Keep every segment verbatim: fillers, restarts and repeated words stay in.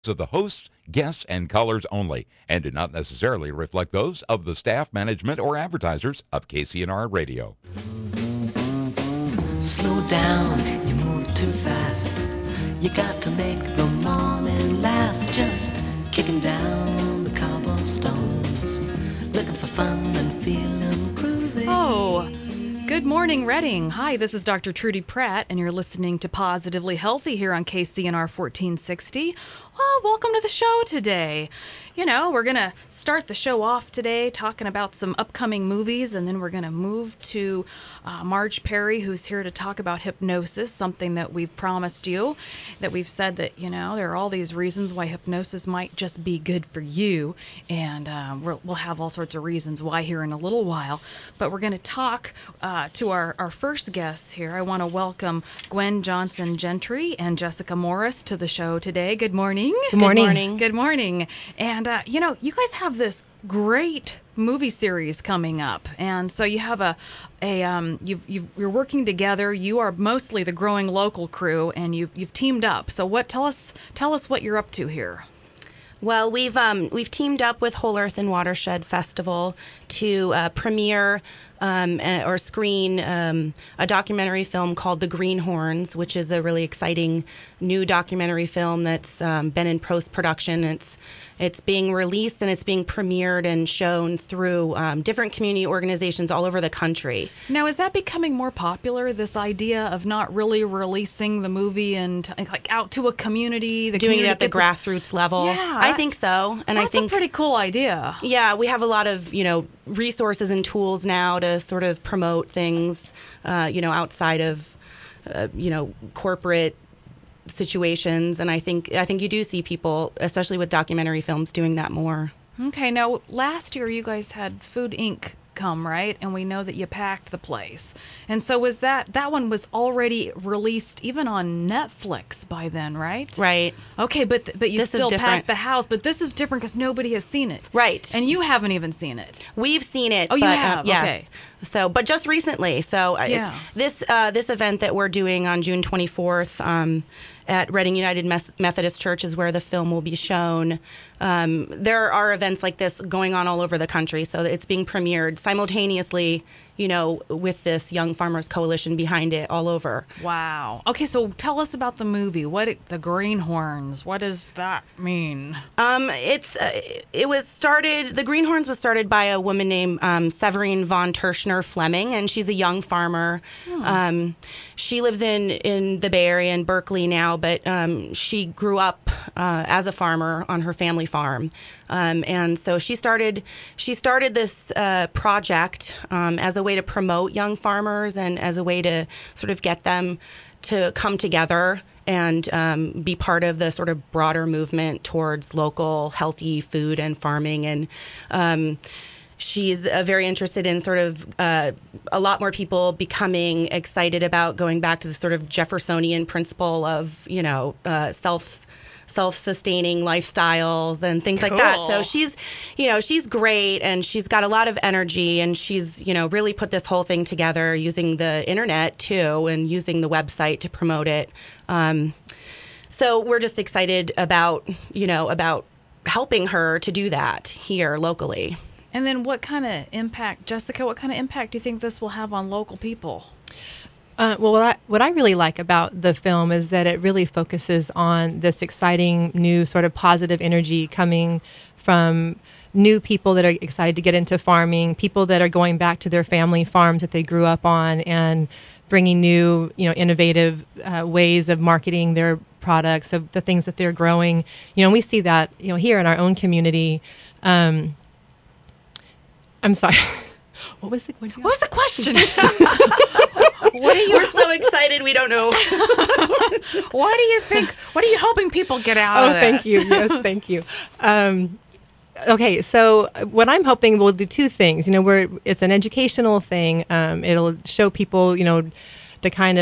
of the hosts, guests, and callers only, and do not necessarily reflect those of the staff, management, or advertisers of K C N R Radio. Slow down, you move too fast. You got to make the morning last. Just kicking down the cobblestones, looking for fun and feeling groovy. Oh, good morning, Reading. Hi, this is Doctor Trudy Pratt, and you're listening to Positively Healthy here on K C N R fourteen sixty. Well, welcome to the show today. You know, we're going to start the show off today talking about some upcoming movies, and then we're going to move to uh, Marge Perry, who's here to talk about hypnosis, something that we've promised you, that we've said that, you know, there are all these reasons why hypnosis might just be good for you, and uh, we'll, we'll have all sorts of reasons why here in a little while. But we're going to talk uh, to our, our first guests here. I want to welcome Gwen Johnson Gentry and Jessica Morris to the show today. Good morning. Good morning. Good morning. Good morning. And, uh, you know, you guys have this great movie series coming up. And so you have a, a um, you've, you've, you're working together. You are mostly the Growing Local crew, and you've, you've teamed up. So what, tell us, tell us what you're up to here. Well, we've um, we've teamed up with Whole Earth and Watershed Festival to uh, premiere um, or screen um, a documentary film called The Greenhorns, which is a really exciting new documentary film that's um, been in post-production. It's it's being released and it's being premiered and shown through um, different community organizations all over the country. Now, is that becoming more popular, this idea of not really releasing the movie and like out to a community? The Doing community it at the gets a- grassroots level. Yeah, I think so. And That's I think a pretty cool idea. Yeah, we have a lot of, you know, resources and tools now to sort of promote things, uh, you know, outside of, uh, you know, corporate situations. And I think I think you do see people, especially with documentary films, doing that more. Okay, now last year you guys had Food Incorporated come, right? And we know that you packed the place. And so was that, that one was already released even on Netflix by then, right? Right. Okay, but but you This is still different. packed the house. But this is different because nobody has seen it. Right. And you haven't even seen it. We've seen it. Oh, you but, have? Uh, yes. Okay. So, but just recently. So, uh, Yeah. this uh, this event that we're doing on June twenty-fourth um, at Reading United Mes- Methodist Church is where the film will be shown. Um, there are events like this going on all over the country, so it's being premiered simultaneously, you know, with this Young Farmers Coalition behind it all over. Wow. Okay, so tell us about the movie. What it, the Greenhorns? What does that mean? Um, it's uh, it was started. The Greenhorns was started by a woman named um, Severine von Terschner Fleming, and she's a young farmer. Hmm. Um, she lives in in the Bay Area in Berkeley now, but um, she grew up uh, as a farmer on her family farm, um, and so she started she started this uh, project um, as a way to promote young farmers and as a way to sort of get them to come together and um, be part of the sort of broader movement towards local healthy food and farming. And um, she's uh, very interested in sort of uh, a lot more people becoming excited about going back to the sort of Jeffersonian principle of, you know, uh, self self-sustaining lifestyles and things like that. So she's, you know, she's great, and she's got a lot of energy, and she's, you know, really put this whole thing together using the internet too, and using the website to promote it. Um, so we're just excited about, you know, about helping her to do that here locally. And then what kind of impact, Jessica, what kind of impact do you think this will have on local people? Uh, well, what I, what I really like about the film is that it really focuses on this exciting new sort of positive energy coming from new people that are excited to get into farming, people that are going back to their family farms that they grew up on and bringing new, you know, innovative uh, ways of marketing their products, of the things that they're growing. You know, we see that, you know, here in our own community. Um, I'm sorry. What was the, what What was the question? What are you? We're so excited. We don't know. What do you think? What are you hoping people get out Oh, of this? thank you. Yes, thank you. Um, okay, so what I'm hoping we'll do two things. You know, we're it's an educational thing. Um, it'll show people, you know, the kind of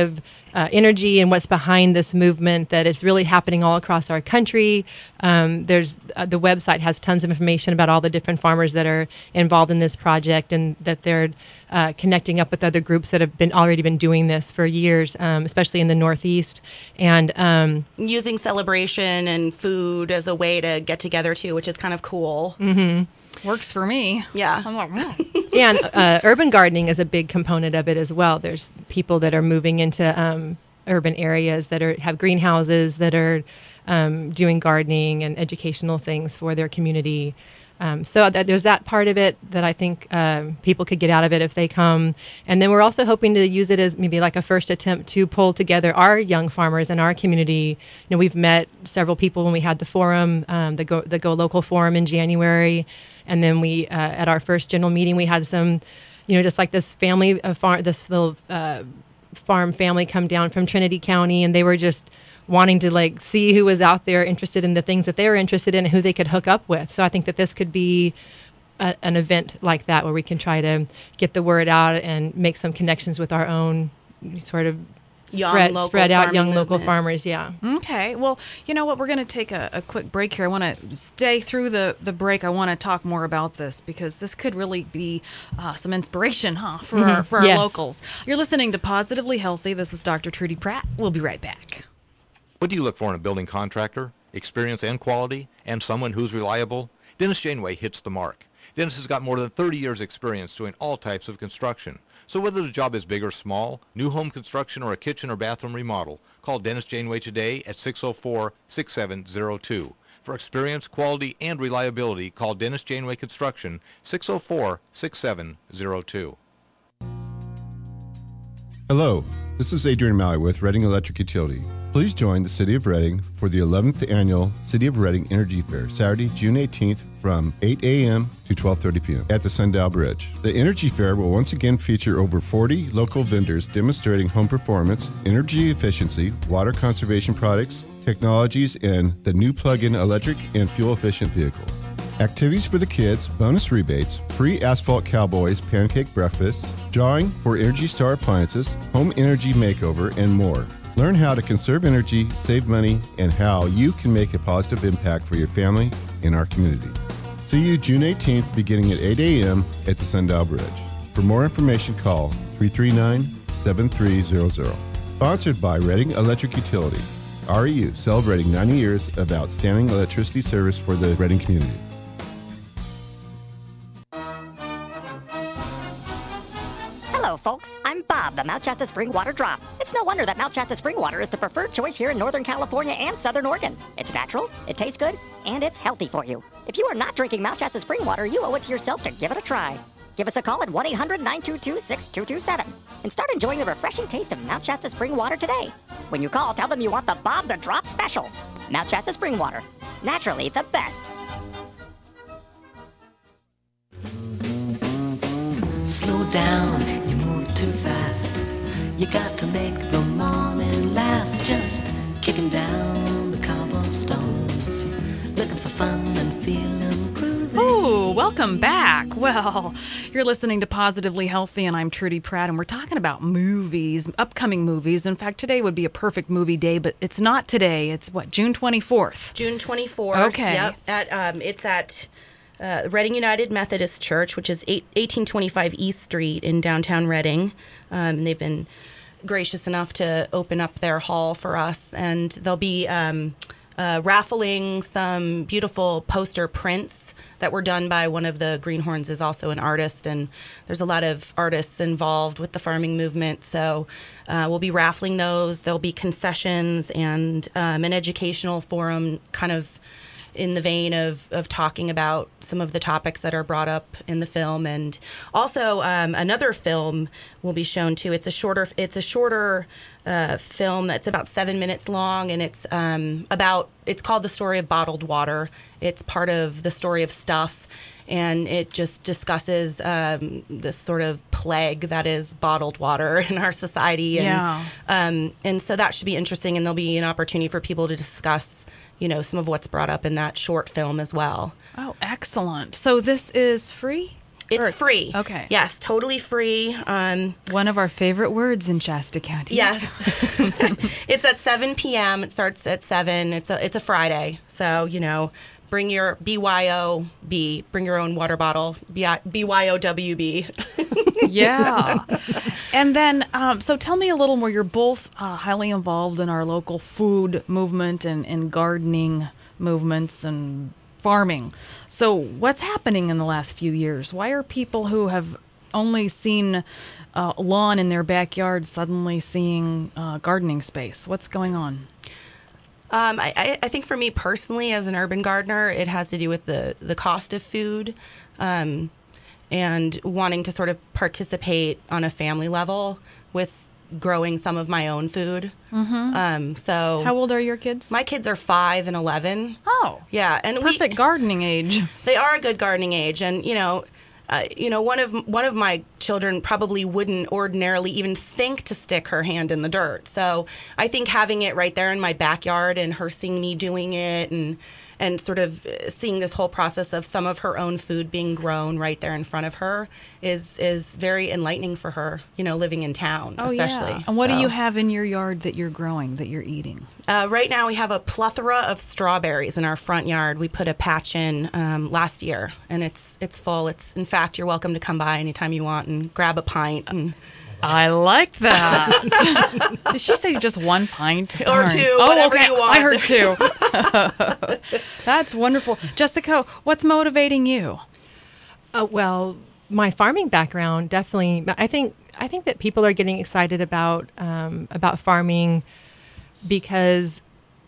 uh, energy and what's behind this movement, that it's really happening all across our country. Um, there's uh, the website has tons of information about all the different farmers that are involved in this project, and that they're uh, connecting up with other groups that have been already been doing this for years, um, especially in the Northeast. And um, using celebration and food as a way to get together too, which is kind of cool. Mm-hmm. Works for me. Yeah. I'm like, mm. And uh, urban gardening is a big component of it as well. There's people that are moving into um, urban areas that are have greenhouses, that are um, doing gardening and educational things for their community. Um, so th- there's that part of it that I think um, people could get out of it if they come. And then we're also hoping to use it as maybe like a first attempt to pull together our young farmers in our community. You know, we've met several people when we had the forum, um, the Go the Go Local Forum in January. And then we, uh, at our first general meeting, we had some, you know, just like this family, uh, farm, this little uh, farm family come down from Trinity County, and they were just wanting to like see who was out there interested in the things that they were interested in and who they could hook up with. So I think that this could be a, an event like that where we can try to get the word out and make some connections with our own sort of Young spread, local spread out farming young local movement. farmers. Yeah. Okay. Well, you know what? We're going to take a, a quick break here. I want to stay through the, the break. I want to talk more about this because this could really be uh, some inspiration, huh, for Mm-hmm. our, for our Yes. locals. You're listening to Positively Healthy. This is Doctor Trudy Pratt. We'll be right back. What do you look for in a building contractor? Experience and quality, and someone who's reliable? Dennis Janeway hits the mark. Dennis has got more than thirty years experience doing all types of construction. So whether the job is big or small, new home construction or a kitchen or bathroom remodel, call Dennis Janeway today at six oh four, six seven oh two. For experience, quality, and reliability, call Dennis Janeway Construction, six oh four, six seven oh two. Hello, this is Adrian Malley with Reading Electric Utility. Please join the City of Reading for the eleventh Annual City of Reading Energy Fair, Saturday, June eighteenth from eight a.m. to twelve thirty p.m. at the Sundial Bridge. The Energy Fair will once again feature over forty local vendors demonstrating home performance, energy efficiency, water conservation products, technologies, and the new plug-in electric and fuel-efficient vehicles. Activities for the kids, bonus rebates, free Asphalt Cowboys pancake breakfasts, drawing for Energy Star appliances, home energy makeover, and more. Learn how to conserve energy, save money, and how you can make a positive impact for your family and our community. See you June eighteenth beginning at eight a.m. at the Sundial Bridge. For more information, call three three nine, seven three zero zero. Sponsored by Reading Electric Utility. R E U, celebrating ninety years of outstanding electricity service for the Reading community. Hello, folks. I'm Bob, the Mount Shasta Spring Water Drop. It's no wonder that Mount Shasta Spring Water is the preferred choice here in Northern California and Southern Oregon. It's natural, it tastes good, and it's healthy for you. If you are not drinking Mount Shasta Spring Water, you owe it to yourself to give it a try. Give us a call at one eight hundred, nine two two, six two two seven and start enjoying the refreshing taste of Mount Shasta Spring Water today. When you call, tell them you want the Bob the Drop special. Mount Shasta Spring Water. Naturally the best. Slow down, you move too fast. You got to make the morning last. Just kicking down the cobblestones, looking for fun and feeling groovy. Ooh, welcome back. Well, you're listening to Positively Healthy, and I'm Trudy Pratt, and we're talking about movies, upcoming movies. In fact, today would be a perfect movie day, but it's not today. It's what, June twenty-fourth? June twenty-fourth. Okay. Yep. At, um, it's at uh, Reading United Methodist Church, which is eight, eighteen twenty-five East Street in downtown Reading. Um, they've been gracious enough to open up their hall for us, and they'll be um, uh, raffling some beautiful poster prints that were done by one of the Greenhorns, is also an artist, and there's a lot of artists involved with the farming movement. So uh, we'll be raffling those. There'll be concessions and um, an educational forum, kind of in the vein of, of talking about some of the topics that are brought up in the film. And also um, another film will be shown too. It's a shorter, it's a shorter uh, film that's about seven minutes long, and it's um, about, it's called The Story of Bottled Water. It's part of the story of Stuff, and it just discusses um, this sort of plague that is bottled water in our society. And, Yeah. um, and so that should be interesting, and there'll be an opportunity for people to discuss, you know, some of what's brought up in that short film as well. Oh, excellent. So this is free? It's Or- free. Okay. Yes, totally free. Um, One of our favorite words in Shasta County. yes. It's at seven p.m. It starts at seven. It's a it's a Friday. So, you know, bring your B Y O B, bring your own water bottle, B Y O W B. Yeah. And then, um, so tell me a little more. You're both uh, highly involved in our local food movement and, and gardening movements and farming. So what's happening in the last few years? Why are people who have only seen uh, lawn in their backyard suddenly seeing uh, gardening space? What's going on? Um, I, I think for me personally, as an urban gardener, it has to do with the, the cost of food um, and wanting to sort of participate on a family level with growing some of my own food. Mm-hmm. Um, so How old are your kids? my kids are five and eleven. Oh, Yeah, and perfect we, gardening age. they are a good gardening age, and you know, uh, you know, one of one of my children probably wouldn't ordinarily even think to stick her hand in the dirt. So I think having it right there in my backyard and her seeing me doing it and and sort of seeing this whole process of some of her own food being grown right there in front of her is is very enlightening for her, you know, living in town, Oh, especially. yeah. And what do So, you have in your yard that you're growing, that you're eating? Uh, right now we have a plethora of strawberries in our front yard. We put a patch in um, last year, and it's it's full. It's in fact, you're welcome to come by anytime you want and grab a pint and I like that. Did she say just one pint? Or Darn. two, Oh, whatever okay. you want. I heard two. That's wonderful. Jessica, what's motivating you? Uh, well, my farming background definitely. I think I think that people are getting excited about um, about farming because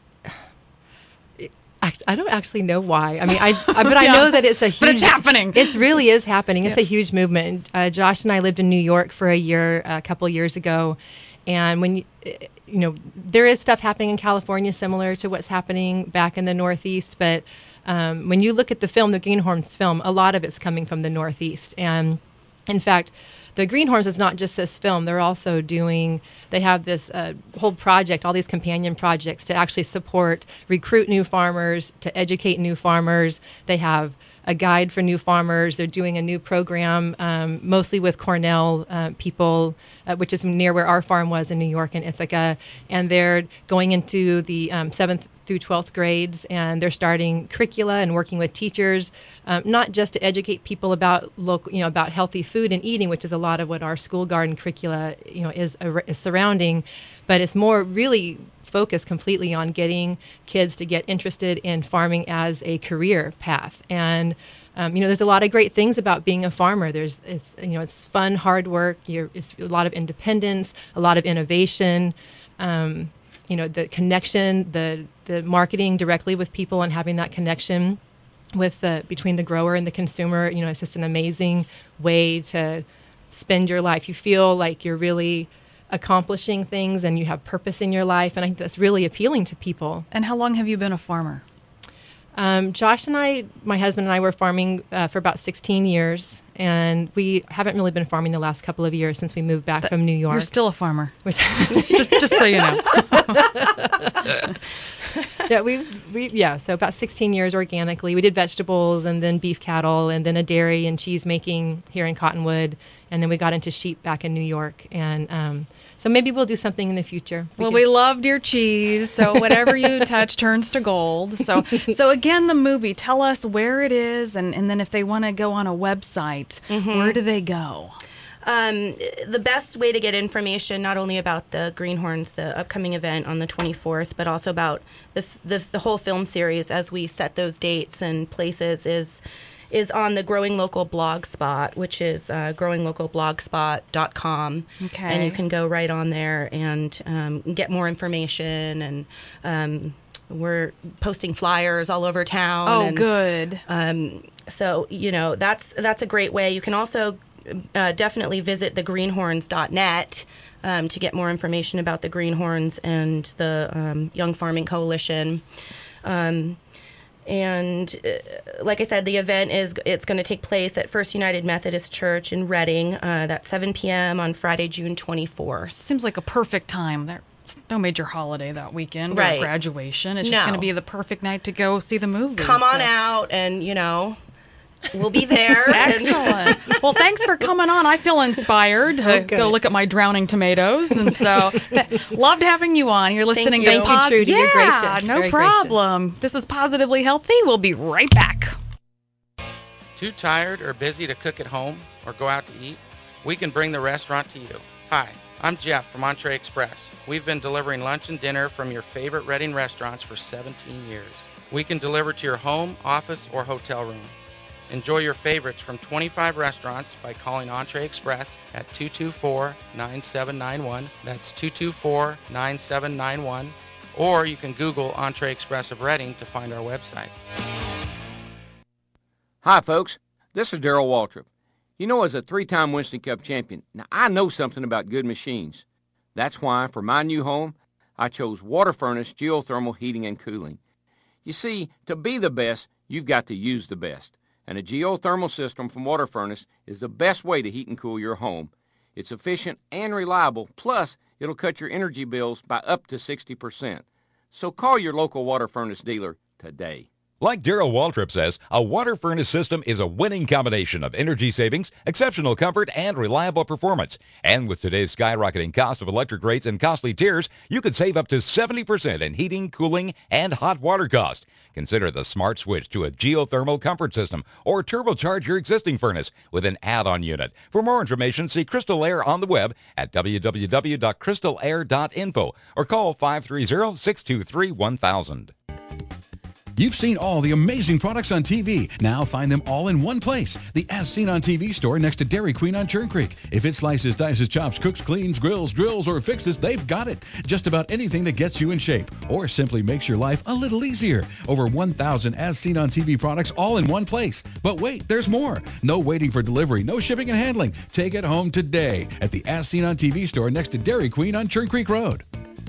I, I don't actually know why. I mean, I, I but I Yeah. know that it's a huge. But it's happening. It really is happening. It's a huge movement. Uh, Josh and I lived in New York for a year a couple years ago, and when you, you know there is stuff happening in California similar to what's happening back in the Northeast, but um, when you look at the film, the Greenhorns film, a lot of it's coming from the Northeast, and in fact. The Greenhorns is not just this film. They're also doing, they have this uh, whole project, all these companion projects to actually support, recruit new farmers, to educate new farmers. They have a guide for new farmers. They're doing a new program, um, mostly with Cornell uh, people, uh, which is near where our farm was in New York and Ithaca. And they're going into the um, seventh through twelfth grades, and they're starting curricula and working with teachers, um, not just to educate people about local, you know, about healthy food and eating, which is a lot of what our school garden curricula, you know, is, is surrounding, but it's more really focused completely on getting kids to get interested in farming as a career path. And um, you know, there's a lot of great things about being a farmer. There's, it's, you know, it's fun, hard work. You're, it's a lot of independence, a lot of innovation. Um, you know, the connection, the the marketing directly with people and having that connection with the between the grower and the consumer. You know, it's just an amazing way to spend your life. You feel like you're really accomplishing things and you have purpose in your life, and I think that's really appealing to people. And how long have you been a farmer? Um, Josh and I, my husband and I, were farming uh, for about sixteen years, and we haven't really been farming the last couple of years since we moved back from New York. You're still a farmer. We're just, just so you know. yeah, we we yeah. So about sixteen years organically. We did vegetables and then beef cattle and then a dairy and cheese making here in Cottonwood, and then we got into sheep back in New York. And um, so maybe we'll do something in the future. We Well, could- we loved your cheese, so whatever you touch turns to gold. So, so again, the movie. Tell us where it is, and, and then if they want to go on a website, where do they go? Um, the best way to get information, not only about the Greenhorns, the upcoming event on the twenty-fourth, but also about the, f- the the whole film series as we set those dates and places, is is on the Growing Local blog spot, which is uh, growing local blogspot dot com. Okay. And you can go right on there and um, get more information. And um, we're posting flyers all over town. Oh, and, good. Um, so, you know, that's that's a great way. You can also uh, definitely visit the greenhorns dot net um, to get more information about the Greenhorns and the um, Young Farming Coalition. Um, and uh, like I said, the event is it's going to take place at First United Methodist Church in Reading. Uh, that's seven p.m. on Friday, June twenty-fourth. Seems like a perfect time. There's no major holiday that weekend Right. or graduation. It's just No. going to be the perfect night to go see the movie. Come on so- out and, you know, We'll be there. Excellent. Well, thanks for coming on. I feel inspired to Okay. go look at my drowning tomatoes, and so th- loved having you on. You're listening you. to Thank you, Pos- Trudy. Yeah, You're gracious. no Very problem. This is Positively Healthy. We'll be right back. Too tired or busy to cook at home or go out to eat? We can bring the restaurant to you. Hi, I'm Jeff from Entree Express. We've been delivering lunch and dinner from your favorite Reading restaurants for seventeen years. We can deliver to your home, office, or hotel room. Enjoy your favorites from twenty-five restaurants by calling Entree Express at two two four, nine seven nine one. That's two two four, nine seven nine one. Or you can Google Entree Express of Reading to find our website. Hi, folks. This is Darrell Waltrip. You know, as a three-time Winston Cup champion, now I know something about good machines. That's why, for my new home, I chose Water Furnace Geothermal Heating and Cooling. You see, to be the best, you've got to use the best. And a geothermal system from Water Furnace is the best way to heat and cool your home. It's efficient and reliable, plus it'll cut your energy bills by up to sixty percent. So call your local Water Furnace dealer today. Like Darrell Waltrip says, a water furnace system is a winning combination of energy savings, exceptional comfort, and reliable performance. And with today's skyrocketing cost of electric rates and costly tiers, you could save up to seventy percent in heating, cooling, and hot water cost. Consider the smart switch to a geothermal comfort system or turbocharge your existing furnace with an add-on unit. For more information, see Crystal Air on the web at w w w dot crystal air dot info or call five three zero, six two three, one thousand. You've seen all the amazing products on T V. Now find them all in one place. The As Seen on T V store next to Dairy Queen on Churn Creek. If it slices, dices, chops, cooks, cleans, grills, drills, or fixes, they've got it. Just about anything that gets you in shape or simply makes your life a little easier. Over one thousand As Seen on T V products all in one place. But wait, there's more. No waiting for delivery, no shipping and handling. Take it home today at the As Seen on T V store next to Dairy Queen on Churn Creek Road.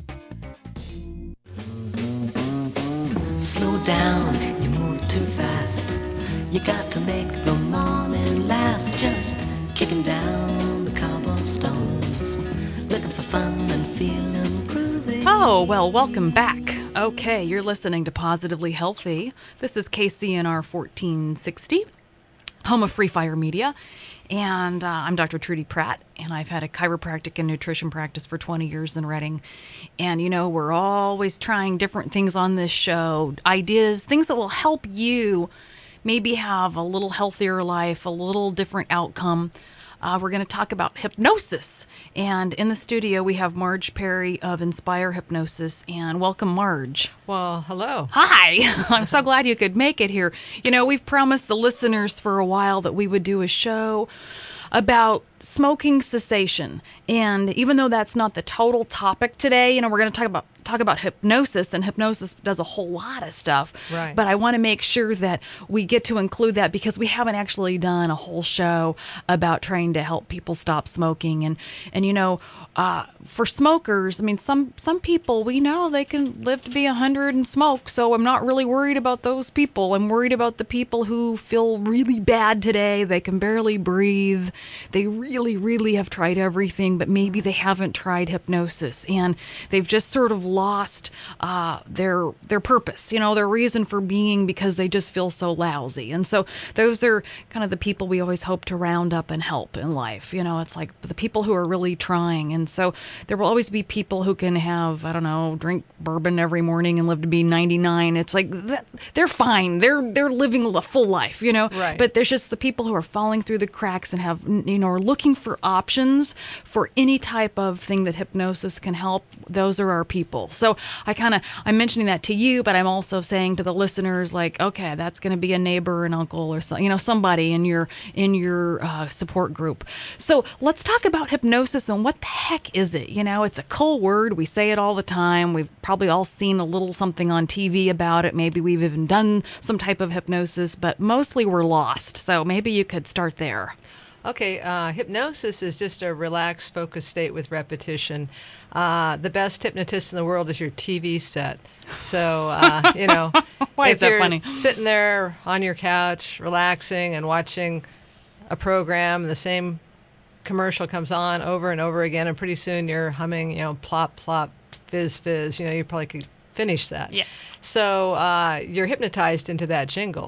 Slow down, you move too fast. You got to make the morning last. Just kicking down the cobblestones, looking for fun and feeling groovy. Oh, well, welcome back. Okay, you're listening to Positively Healthy. This is K C N R fourteen sixty, home of Free Fire Media. And uh, I'm Doctor Trudy Pratt, and I've had a chiropractic and nutrition practice for twenty years in Reading. And, you know, we're always trying different things on this show, ideas, things that will help you maybe have a little healthier life, a little different outcome. Uh, we're going to talk about hypnosis. And in the studio, we have Marge Perry of Inspire Hypnosis. And welcome, Marge. Well, hello. Hi. I'm so glad you could make it here. You know, we've promised the listeners for a while that we would do a show about smoking cessation. And even though that's not the total topic today, you know, we're going to talk about talk about hypnosis, and hypnosis does a whole lot of stuff. Right. But I want to make sure that we get to include that because we haven't actually done a whole show about trying to help people stop smoking. And, and you know, uh, for smokers, I mean, some, some people, we know they can live to be one hundred and smoke, so I'm not really worried about those people. I'm worried about the people who feel really bad today. They can barely breathe. They really, really have tried everything, but maybe they haven't tried hypnosis, and they've just sort of lost uh, their their purpose, you know, their reason for being because they just feel so lousy. And so those are kind of the people we always hope to round up and help in life. You know, it's like the people who are really trying. And so there will always be people who can have, I don't know, drink bourbon every morning and live to be ninety-nine. It's like that, they're fine. They're they're living a full life, you know. Right. But there's just the people who are falling through the cracks and have, you know, are looking for options for any type of thing that hypnosis can help. Those are our people. So I kind of, I'm mentioning that to you, but I'm also saying to the listeners, like, okay, that's going to be a neighbor, an uncle, or so, you know, somebody in your in your uh, support group. So let's talk about hypnosis and what the heck is it? You know, it's a cool word. We say it all the time. We've probably all seen a little something on T V about it. Maybe we've even done some type of hypnosis, but mostly we're lost. So maybe you could start there. Okay, uh, hypnosis is just a relaxed, focused state with repetition. Uh, the best hypnotist in the world is your T V set. So, uh, you know, Why if is that you're funny? sitting there on your couch, relaxing and watching a program, and the same commercial comes on over and over again, and pretty soon you're humming, you know, plop, plop, fizz, fizz. You know, you probably could finish that. Yeah. So uh, you're hypnotized into that jingle.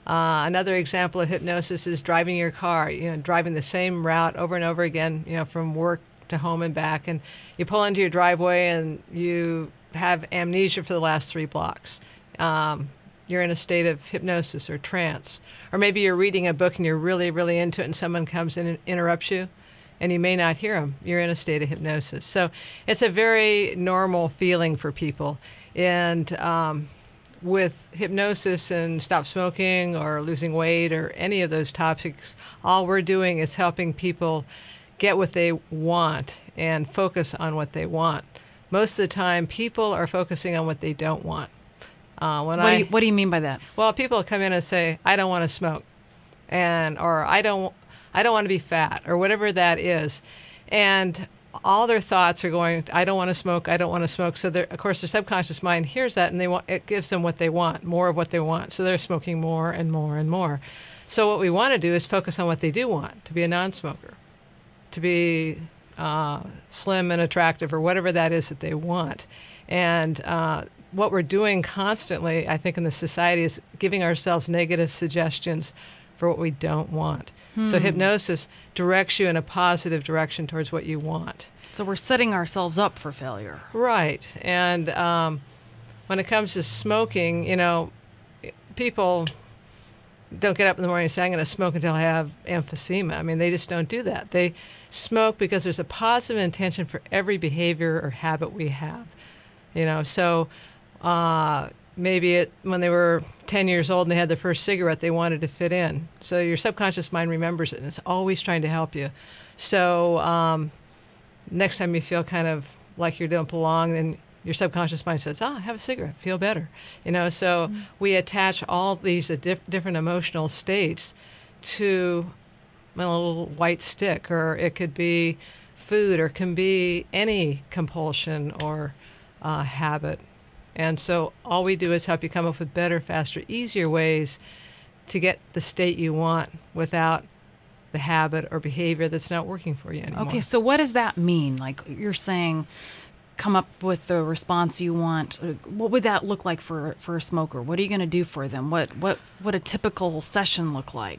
Uh, another example of hypnosis is driving your car, you know, driving the same route over and over again, you know, from work to home and back. And you pull into your driveway and you have amnesia for the last three blocks. Um, you're in a state of hypnosis or trance. Or maybe you're reading a book and you're really, really into it and someone comes in and interrupts you and you may not hear them. You're in a state of hypnosis. So it's a very normal feeling for people. And um, with hypnosis and stop smoking or losing weight or any of those topics, all we're doing is helping people get what they want and focus on what they want. Most of the time, people are focusing on what they don't want. Uh, when what, I, do you, what do you mean by that? Well, people come in and say, "I don't want to smoke," and or "I don't, I don't want to be fat," or whatever that is, and all their thoughts are going, "I don't want to smoke. I don't want to smoke." So, of course, their subconscious mind hears that, and they want it gives them what they want, more of what they want. So they're smoking more and more and more. So what we want to do is focus on what they do want: to be a non-smoker, to be uh, slim and attractive, or whatever that is that they want, and. Uh, What we're doing constantly, I think, in the society is giving ourselves negative suggestions for what we don't want. Hmm. So hypnosis directs you in a positive direction towards what you want. So we're setting ourselves up for failure. Right. And um, when it comes to smoking, you know, people don't get up in the morning and say, "I'm going to smoke until I have emphysema." I mean, they just don't do that. They smoke because there's a positive intention for every behavior or habit we have. You know, so... Uh, maybe it, when they were ten years old and they had their first cigarette, they wanted to fit in. So your subconscious mind remembers it, and it's always trying to help you. So um, next time you feel kind of like you don't belong, then your subconscious mind says, "Ah, have a cigarette, feel better." You know, so mm-hmm. we attach all these uh, diff- different emotional states to a little white stick, or it could be food, or it can be any compulsion or uh, habit. And so all we do is help you come up with better, faster, easier ways to get the state you want without the habit or behavior that's not working for you anymore. Okay, so what does that mean? Like you're saying, come up with the response you want. What would that look like for for a smoker? What are you going to do for them? What what what a typical session look like?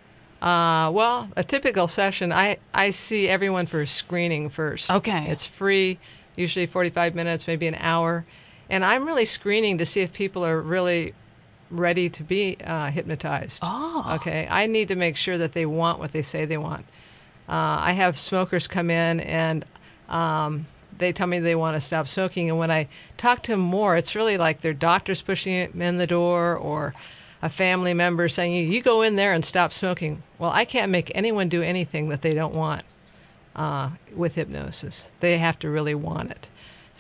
Uh, well, a typical session, I, I see everyone for screening first. Okay. It's free, usually forty-five minutes, maybe an hour. And I'm really screening to see if people are really ready to be uh, hypnotized. Oh. Okay. I need to make sure that they want what they say they want. Uh, I have smokers come in and um, they tell me they want to stop smoking. And when I talk to them more, it's really like their doctor's pushing them in the door, or a family member saying, "You go in there and stop smoking." Well, I can't make anyone do anything that they don't want uh, with hypnosis. They have to really want it.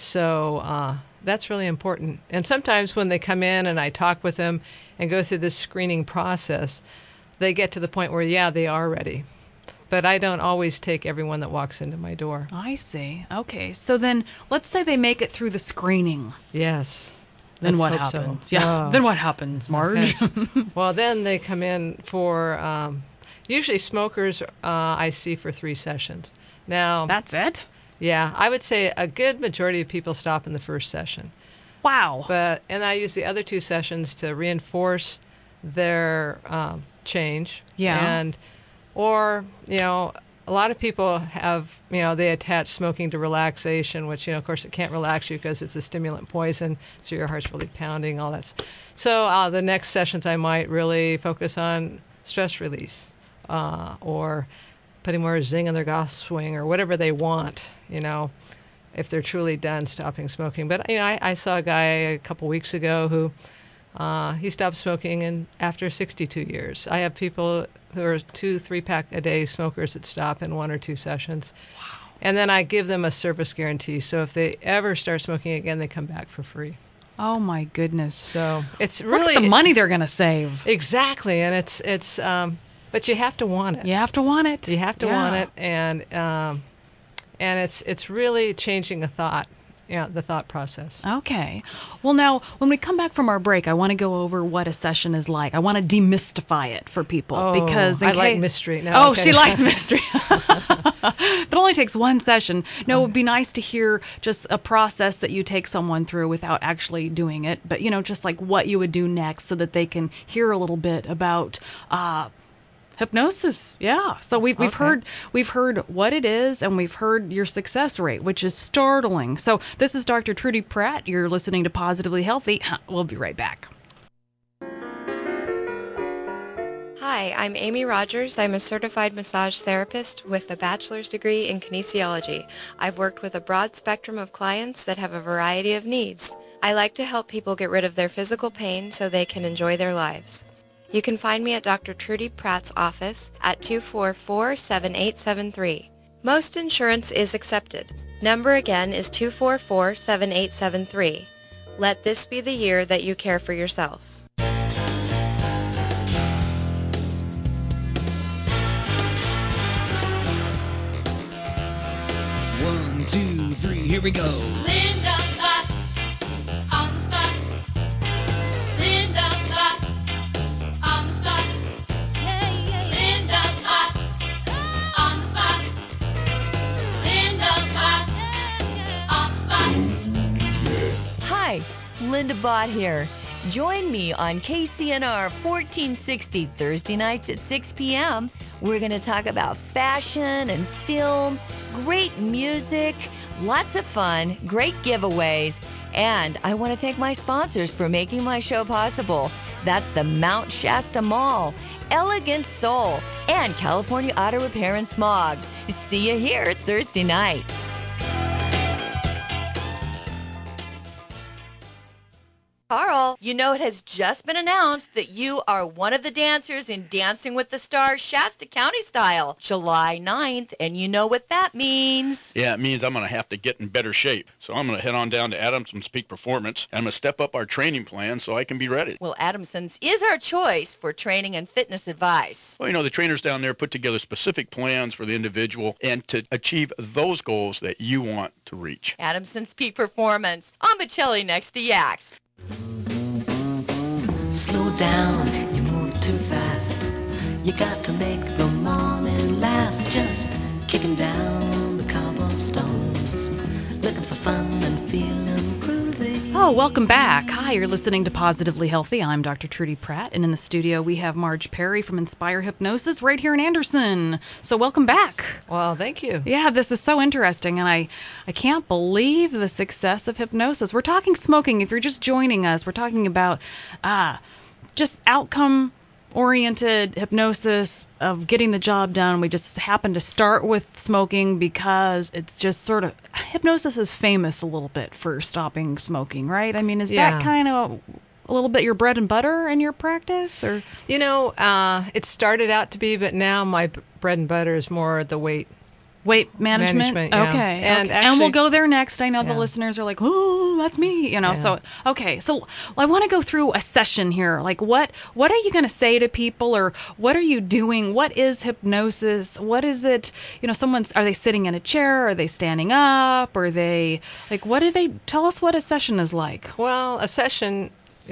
So uh, that's really important. And sometimes when they come in and I talk with them and go through this screening process, they get to the point where, yeah, they are ready. But I don't always take everyone that walks into my door. I see. Okay. So then let's say they make it through the screening. Yes. Then Let's what hope happens? so. Yeah. Oh. Then what happens, Marge? Well, then they come in for, um, usually smokers uh, I see for three sessions. Now, that's it? Yeah, I would say a good majority of people stop in the first session. Wow. But and I use the other two sessions to reinforce their um, change. Yeah. And or, you know, a lot of people have, you know, they attach smoking to relaxation, which, you know, of course it can't relax you because it's a stimulant poison, so your heart's really pounding, all that. So uh, the next sessions I might really focus on stress release uh, or putting more zing in their golf swing or whatever they want, you know, if they're truly done stopping smoking. But, you know, I, I saw a guy a couple weeks ago who uh, he stopped smoking and after sixty-two years. I have people who are two, three-pack a day smokers that stop in one or two sessions. Wow. And then I give them a service guarantee. So if they ever start smoking again, they come back for free. Oh, my goodness. So it's Look really... at the money they're going to save. Exactly. And it's... it's um, but you have to want it. You have to want it. You have to yeah. want it, and um, and it's it's really changing a thought yeah, the thought process. Okay. Well, now, when we come back from our break, I want to go over what a session is like. I want to demystify it for people. Oh, because in I like case- mystery. No, oh, okay. she likes mystery. But it only takes one session. No, it would be nice to hear just a process that you take someone through without actually doing it. But, you know, just like what you would do next so that they can hear a little bit about uh, hypnosis. Yeah. So we've we've Okay. heard we've heard what it is, and we've heard your success rate, which is startling. So this is Doctor Trudy Pratt. You're listening to Positively Healthy. We'll be right back. Hi, I'm Amy Rogers. I'm a certified massage therapist with a bachelor's degree in kinesiology. I've worked with a broad spectrum of clients that have a variety of needs. I like to help people get rid of their physical pain so they can enjoy their lives. You can find me at Doctor Trudy Pratt's office at two four four, seven eight seven three. Most insurance is accepted. Number again is two four four, seven eight seven three. Let this be the year that you care for yourself. One, two, three, here we go. Linda Blatt, on the spot. Linda Blatt, on the spot. Linda Blatt, on the spot. Linda Blatt, on the spot. Hi, Linda Bott here. Join me on K C N R fourteen sixty Thursday nights at six p.m. We're going to talk about fashion and film, great music, lots of fun, great giveaways, and I want to thank my sponsors for making my show possible. That's the Mount Shasta Mall, Elegant Soul, and California Auto Repair and Smog. See you here Thursday night. Carl, you know it has just been announced that you are one of the dancers in Dancing with the Stars Shasta County Style, July ninth, and you know what that means. Yeah, it means I'm going to have to get in better shape. So I'm going to head on down to Adamson's Peak Performance, and I'm going to step up our training plan so I can be ready. Well, Adamson's is our choice for training and fitness advice. Well, you know, the trainers down there put together specific plans for the individual and to achieve those goals that you want to reach. Adamson's Peak Performance on Bocelli next to Yaks. Slow down, you move too fast. You got to make the morning last. Just kicking down the cobblestones, looking for fun and feeling groovy. Oh, welcome back. Hi, you're listening to Positively Healthy. I'm Doctor Trudy Pratt, and in the studio we have Marge Perry from Inspire Hypnosis right here in Anderson. So welcome back. Well, thank you. Yeah, this is so interesting, and I, I can't believe the success of hypnosis. We're talking smoking. If you're just joining us, we're talking about uh, just outcome oriented hypnosis of getting the job done. We just happen to start with smoking because it's just sort of, hypnosis is famous a little bit for stopping smoking, right? I mean, is Yeah. that kind of a little bit your bread and butter in your practice, or? You know, uh, it started out to be, but now my b- bread and butter is more the weight. Weight management? Management, yeah. Okay. And okay. actually- and we'll go there next. I know the Yeah. listeners are like, oh, that's me, you know. Yeah. So, okay. So, well, I want to go through a session here. Like, what what are you going to say to people, or what are you doing? What is hypnosis? What is it? You know, someone's, are they sitting in a chair? Are they standing up? Are they, like, what do they, tell us what a session is like. Well, a session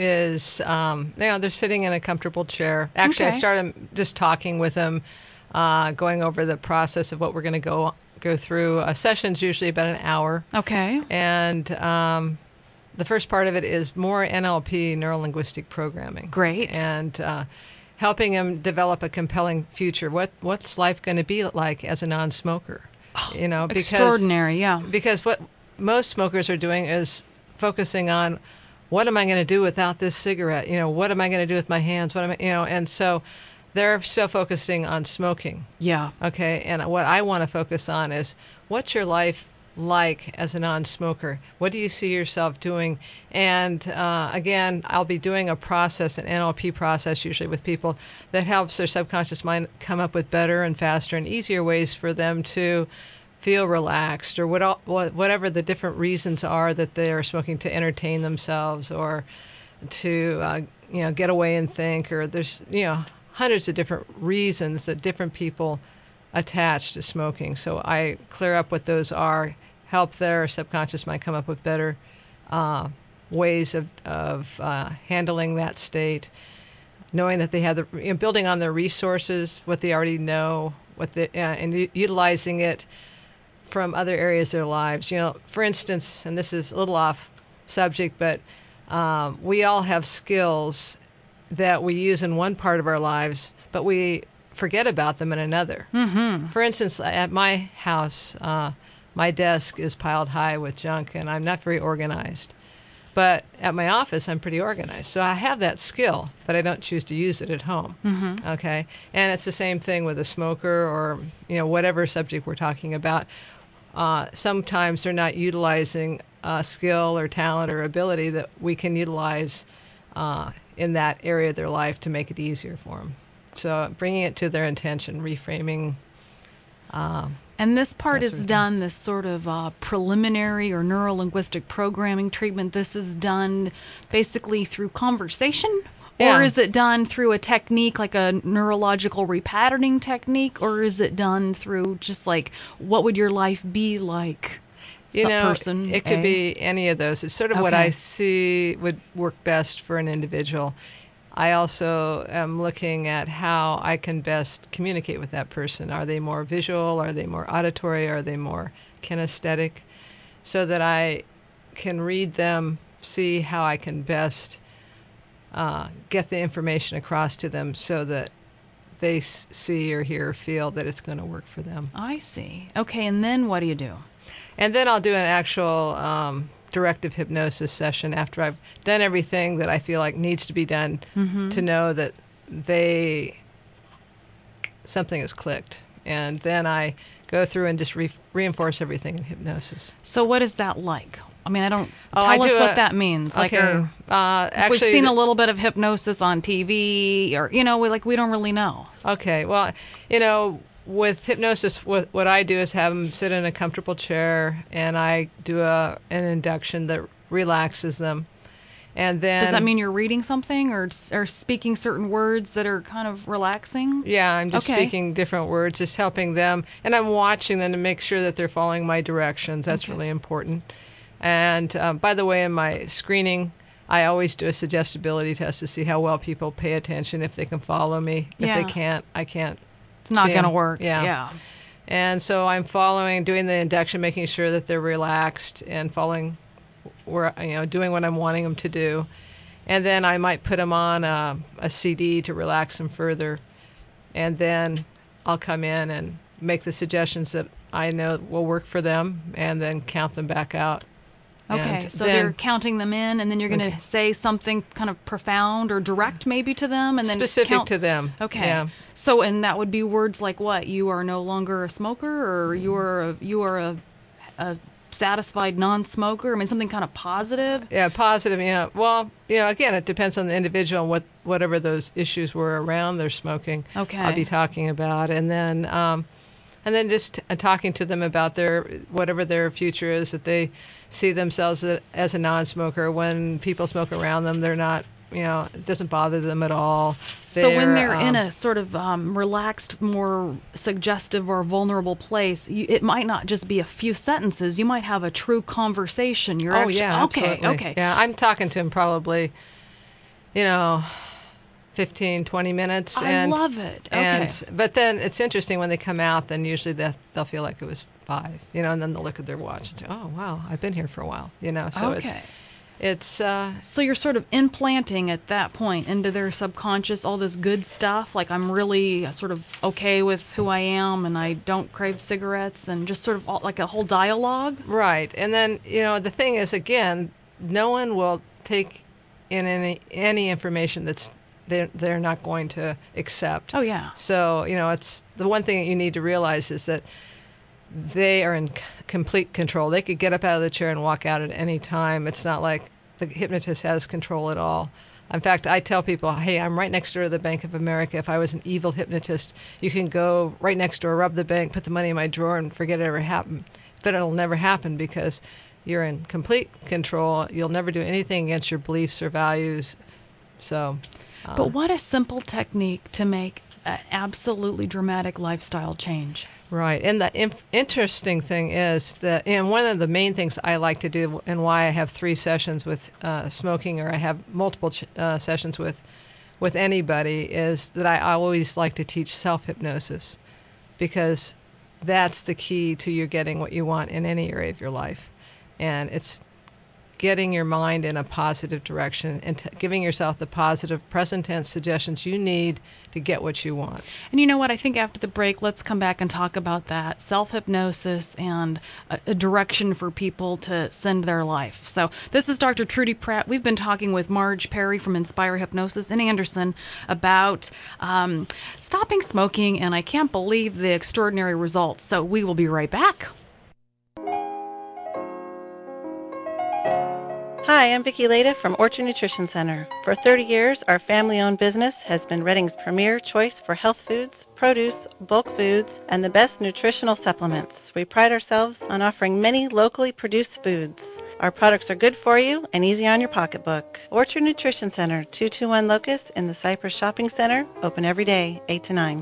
is, um, you know, they're sitting in a comfortable chair. Actually, I Okay. started just talking with them, uh, going over the process of what we're going to go go through. A session's usually about an hour. Okay. And um, the first part of it is more N L P, neuro-linguistic programming. Great. And uh, helping them develop a compelling future. What What's life going to be like as a non-smoker? You know, because extraordinary, yeah. Because what most smokers are doing is focusing on, what am I going to do without this cigarette? You know, what am I going to do with my hands? What am I, you know, and so they're still focusing on smoking. Yeah. Okay. And what I want to focus on is, what's your life like as a non-smoker? What do you see yourself doing? And uh, again, I'll be doing a process, an N L P process, usually with people, that helps their subconscious mind come up with better and faster and easier ways for them to feel relaxed, or what, what, whatever the different reasons are that they are smoking, to entertain themselves, or to uh, you know, get away and think, or there's, you know, hundreds of different reasons that different people attach to smoking. So I clear up what those are, help their subconscious mind come up with better uh, ways of, of uh, handling that state, knowing that they have the, you know, building on their resources, what they already know, what the, uh, and u- utilizing it from other areas of their lives. You know, for instance, and this is a little off subject, but um, we all have skills that we use in one part of our lives, but we forget about them in another. Mm-hmm. For instance, at my house, uh, my desk is piled high with junk, and I'm not very organized. But at my office, I'm pretty organized. So I have that skill, but I don't choose to use it at home. Mhm. Okay? And it's the same thing with a smoker or, you know, whatever subject we're talking about. Uh, sometimes they're not utilizing a skill or talent or ability that we can utilize uh, in that area of their life to make it easier for them. So bringing it to their intention, reframing. Um, And this part that is sort of done, this sort of uh, preliminary or neuro-linguistic programming treatment, this is done basically through conversation? Yeah. Or is it done through a technique like a neurological repatterning technique? Or is it done through just like, what would your life be like? You Some know, person it could A? be any of those. It's sort of what Okay. I see would work best for an individual. I also am looking at how I can best communicate with that person. Are they more visual? Are they more auditory? Are they more kinesthetic? So that I can read them, see how I can best uh, get the information across to them so that they s- see or hear or feel that it's going to work for them. I see. Okay, and then what do you do? And then I'll do an actual um, directive hypnosis session after I've done everything that I feel like needs to be done Mhm. to know that they something has clicked. And then I go through and just re- reinforce everything in hypnosis. So what is that like? I mean, I don't Oh, tell I us do what a- that means. Like, okay. are- Uh, we've actually, seen the- a little bit of hypnosis on T V, or you know, we like we don't really know. Okay, well, you know, with hypnosis, what, what I do is have them sit in a comfortable chair, and I do a an induction that relaxes them, and then Does that mean you're reading something or or speaking certain words that are kind of relaxing? Yeah, I'm just Okay. speaking different words, just helping them, and I'm watching them to make sure that they're following my directions. That's Okay. really important. And um, by the way, in my screening, I always do a suggestibility test to see how well people pay attention, if they can follow me. If Yeah. they can't, I can't. It's not see going to 'em. work. Yeah. Yeah. And so I'm following, doing the induction, making sure that they're relaxed and following, where you know, doing what I'm wanting them to do. And then I might put them on a, a C D to relax them further. And then I'll come in and make the suggestions that I know will work for them, and then count them back out. Okay, And so then- they're counting them in, and then you're going to Okay. say something kind of profound or direct, maybe to them, and then Specific count- to them. Okay, Yeah. so and that would be words like what? You are no longer a smoker, or you are a, you are a, a satisfied non-smoker. I mean, something kind of positive. Yeah, positive. You know, well, you know, again, it depends on the individual and what whatever those issues were around their smoking. Okay. I'll be talking about, and then um, and then just uh, talking to them about their whatever their future is, that they see themselves a- as a non-smoker. When people smoke around them, they're not. You know, it doesn't bother them at all. So when they're in um, a sort of um, relaxed, more suggestive or vulnerable place, you, it might not just be a few sentences. You might have a true conversation. You're oh actually, yeah, okay, absolutely. okay. Yeah, I'm talking to him probably, you know, fifteen, twenty minutes. I and, love it. And Okay. but then it's interesting when they come out. Then usually they'll, they'll feel like it was five, you know, and then they'll look at their watch and say, "Oh wow, I've been here for a while," you know. So it's Okay. it's uh, So you're sort of implanting at that point into their subconscious all this good stuff, like I'm really sort of okay with who I am and I don't crave cigarettes, and just sort of all, like a whole dialogue. right. And then you know the thing is, again, no one will take in any any information that's they're they're not going to accept. Oh yeah. So, you know, it's the one thing that you need to realize is that they are in c- complete control. They could get up out of the chair and walk out at any time. It's not like the hypnotist has control at all. In fact, I tell people, hey, I'm right next door to the Bank of America. If I was an evil hypnotist, you can go right next door, rob the bank, put the money in my drawer, and forget it ever happened. But it'll never happen because you're in complete control. You'll never do anything against your beliefs or values. So, But what a simple technique to make an absolutely dramatic lifestyle change. Right. And the inf- interesting thing is that, and one of the main things I like to do, and why I have three sessions with uh, smoking, or I have multiple ch- uh, sessions with with anybody, is that I always like to teach self-hypnosis, because that's the key to you getting what you want in any area of your life. And it's getting your mind in a positive direction and t- giving yourself the positive present tense suggestions you need to get what you want. And you know what? I think after the break, let's come back and talk about that self-hypnosis and a, a direction for people to send their life. So this is Doctor Trudy Pratt. We've been talking with Marge Perry from Inspire Hypnosis in Anderson about um, stopping smoking, and I can't believe the extraordinary results. So we will be right back. Hi, I'm Vicki Leda from Orchard Nutrition Center. For thirty years, our family-owned business has been Reading's premier choice for health foods, produce, bulk foods, and the best nutritional supplements. We pride ourselves on offering many locally produced foods. Our products are good for you and easy on your pocketbook. Orchard Nutrition Center, two two one Locust in the Cypress Shopping Center, open every day, eight to nine.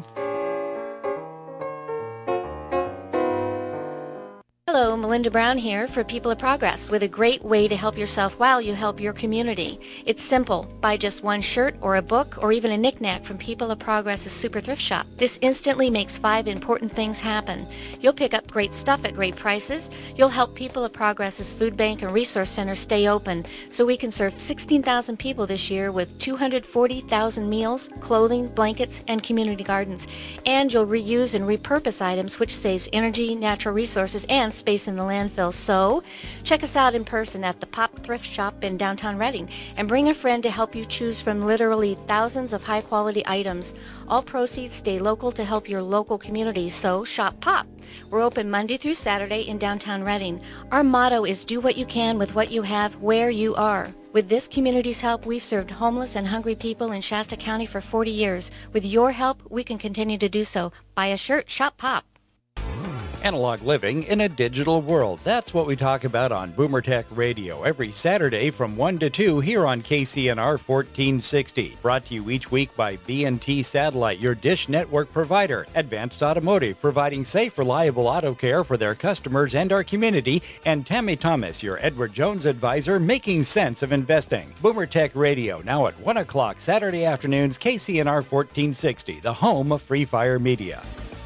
Hello, Melinda Brown here for People of Progress with a great way to help yourself while you help your community. It's simple. Buy just one shirt or a book or even a knick-knack from People of Progress's Super Thrift Shop. This instantly makes five important things happen. You'll pick up great stuff at great prices. You'll help People of Progress's Food Bank and Resource Center stay open so we can serve sixteen thousand people this year with two hundred forty thousand meals, clothing, blankets, and community gardens. And you'll reuse and repurpose items, which saves energy, natural resources, and space in the landfill. So check us out in person at the Pop Thrift Shop in downtown Reading, and bring a friend to help you choose from literally thousands of high quality items. All proceeds stay local to help your local community, so shop Pop. We're open Monday through Saturday in downtown Reading. Our motto is do what you can with what you have where you are. With this community's help, we've served homeless and hungry people in Shasta County for forty years. With your help, we can continue to do so. Buy a shirt, shop Pop. Analog living in a digital world. That's what we talk about on Boomer Tech Radio every Saturday from one to two here on K C N R fourteen sixty. Brought to you each week by B and T Satellite, your dish network provider. Advanced Automotive, providing safe, reliable auto care for their customers and our community. And Tammy Thomas, your Edward Jones advisor, making sense of investing. Boomer Tech Radio, now at one o'clock Saturday afternoons, K C N R fourteen sixty, the home of Free Fire Media.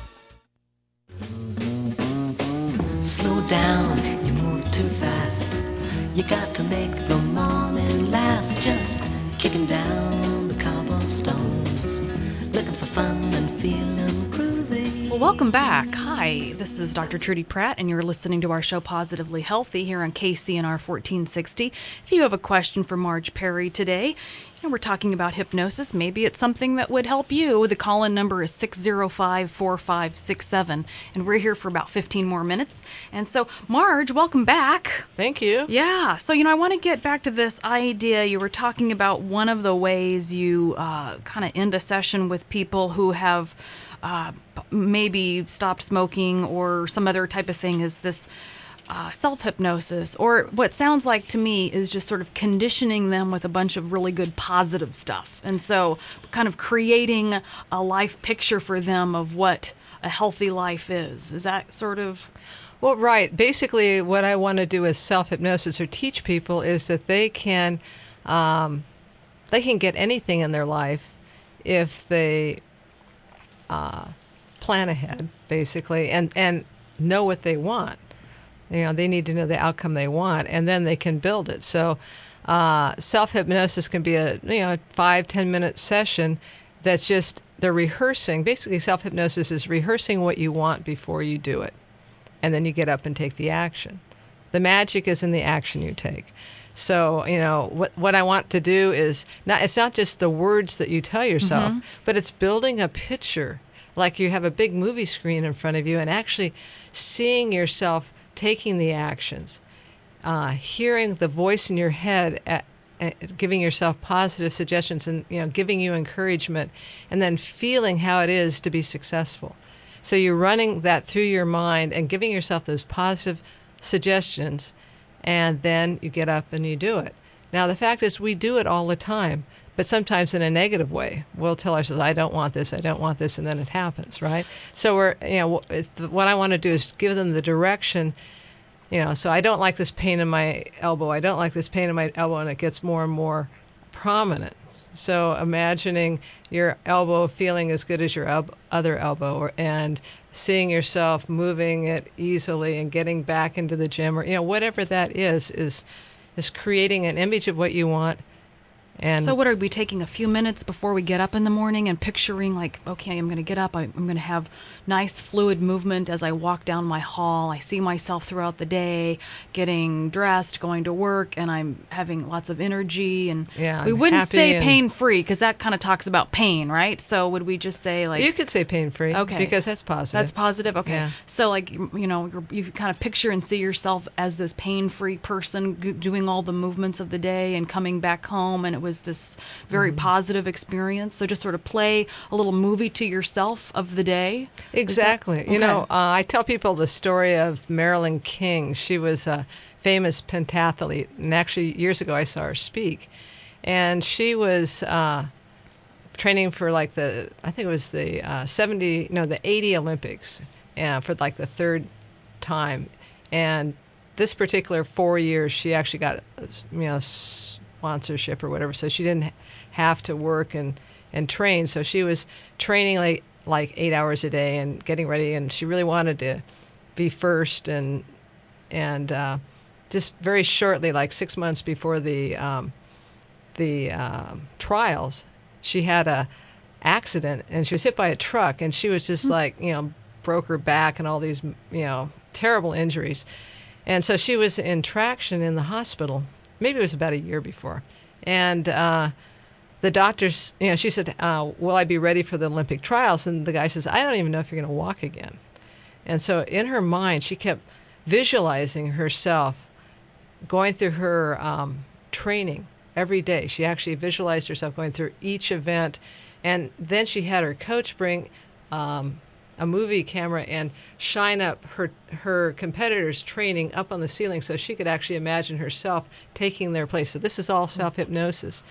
Slow down, you move too fast. You got to make the morning last. Just kicking down the cobblestones, looking for fun and feeling groovy. Well, welcome back. Hi, this is Doctor Trudy Pratt, and you're listening to our show Positively Healthy here on K C N R fourteen sixty. If you have a question for Marge Perry today, you know, we're talking about hypnosis. Maybe it's something that would help you. The call-in number is six zero five, four five six seven, and we're here for about fifteen more minutes. And so, Marge, welcome back. Thank you. Yeah. So, you know, I want to get back to this idea. You were talking about one of the ways you uh, kind of end a session with people who have uh, maybe stopped smoking or some other type of thing is this Uh, self-hypnosis, or what sounds like to me is just sort of conditioning them with a bunch of really good positive stuff. And so kind of creating a life picture for them of what a healthy life is. Is that sort of... Well, right. Basically, what I want to do with self-hypnosis or teach people is that they can, um, they can get anything in their life if they uh, plan ahead, basically, and, and know what they want. You know, they need to know the outcome they want, and then they can build it. So uh, self-hypnosis can be a, you know, five, ten-minute session that's just, they're rehearsing. Basically, self-hypnosis is rehearsing what you want before you do it, and then you get up and take the action. The magic is in the action you take. So, you know, what what I want to do is, not it's not just the words that you tell yourself, Mhm. but it's building a picture, like you have a big movie screen in front of you and actually seeing yourself taking the actions, uh, hearing the voice in your head, at, at giving yourself positive suggestions and, you know, giving you encouragement, and then feeling how it is to be successful. So you're running that through your mind and giving yourself those positive suggestions, and then you get up and you do it. Now, the fact is we do it all the time. but sometimes in a negative way. We'll tell ourselves, I don't want this, I don't want this, and then it happens, right? So we're, you know, it's the, what I want to do is give them the direction, you know, so I don't like this pain in my elbow, I don't like this pain in my elbow, and it gets more and more prominent. So imagining your elbow feeling as good as your el- other elbow, or, and seeing yourself moving it easily and getting back into the gym, or, you know, whatever that is, is is creating an image of what you want. And so what are we taking a few minutes before we get up in the morning and picturing like, okay, I'm going to get up. I'm going to have nice fluid movement as I walk down my hall. I see myself throughout the day getting dressed, going to work, and I'm having lots of energy. And yeah, we I'm wouldn't happy say and- pain-free because that kind of talks about pain, right? So would we just say like... you could say pain-free, okay, because that's positive. That's positive? Okay. Yeah. So like, you you know, you're, you kind of picture and see yourself as this pain-free person g- doing all the movements of the day and coming back home, and it was this very Mhm. positive experience. So just sort of play a little movie to yourself of the day. Is that- Exactly. You know, uh, I tell people the story of Marilyn King. She was a famous pentathlete, and actually years ago I saw her speak. And she was uh, training for like the, I think it was the uh, seventy, no, the eighty Olympics, uh, for like the third time. And this particular four years, she actually got, you know, sponsorship or whatever, so she didn't have to work and, and train. So she was training like like eight hours a day and getting ready, and she really wanted to be first. And and uh, just very shortly, like six months before the um, the uh, trials, she had a accident and she was hit by a truck, and she was just like, you know, broke her back and all these, you know, terrible injuries. And so she was in traction in the hospital. Maybe it was about a year before. And uh, the doctors, you know, she said, uh, will I be ready for the Olympic trials? And the guy says, I don't even know if you're going to walk again. And so in her mind, she kept visualizing herself going through her um, training every day. She actually visualized herself going through each event. And then she had her coach bring um, a movie camera and shine up her her competitors' training up on the ceiling so she could actually imagine herself taking their place. So this is all self-hypnosis.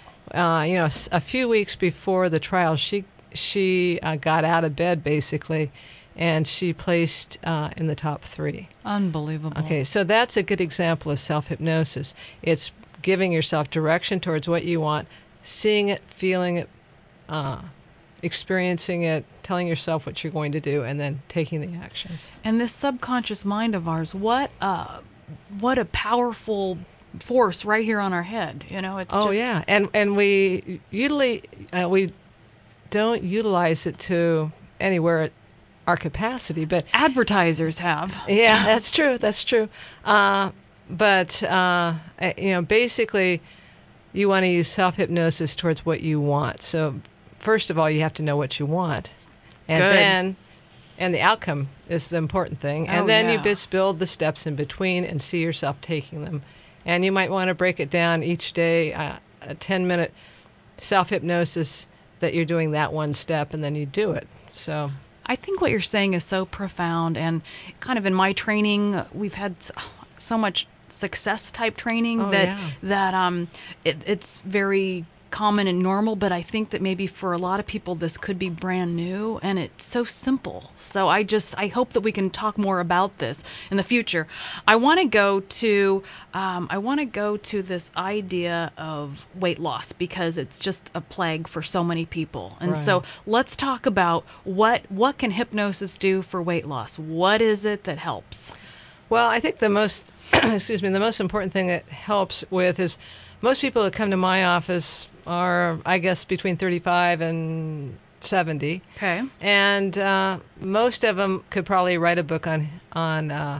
Uh, you know, s- a few weeks before the trial, she she uh, got out of bed basically, and she placed uh, in the top three. Unbelievable. Okay, so that's a good example of self-hypnosis. It's giving yourself direction towards what you want, seeing it, feeling it, uh, experiencing it, telling yourself what you're going to do, and then taking the actions. And this subconscious mind of ours, what uh, what a powerful force right here on our head. You know, it's oh just yeah, and and we usually uh, we don't utilize it to anywhere at our capacity, but advertisers have. Yeah, that's true. That's true. Uh, but uh, you know, basically, you want to use self-hypnosis towards what you want. So first of all, you have to know what you want, and Good. then and the outcome is the important thing. And Oh, then you yeah. just build the steps in between and see yourself taking them. And you might want to break it down each day, uh, a ten-minute self-hypnosis that you're doing that one step, and then you do it. So I think what you're saying is so profound, and kind of in my training, we've had s- so much success type training Oh, that yeah. that um it, it's very common and normal, but I think that maybe for a lot of people this could be brand new, and it's so simple. So I just I hope that we can talk more about this in the future. I want to go to um, I want to go to this idea of weight loss because it's just a plague for so many people. And so Right. let's talk about what what can hypnosis do for weight loss? What is it that helps? Well, I think the most, excuse me, the most important thing that helps with is most people that come to my office are, I guess, between thirty-five and seventy. Okay. And uh, most of them could probably write a book on on uh,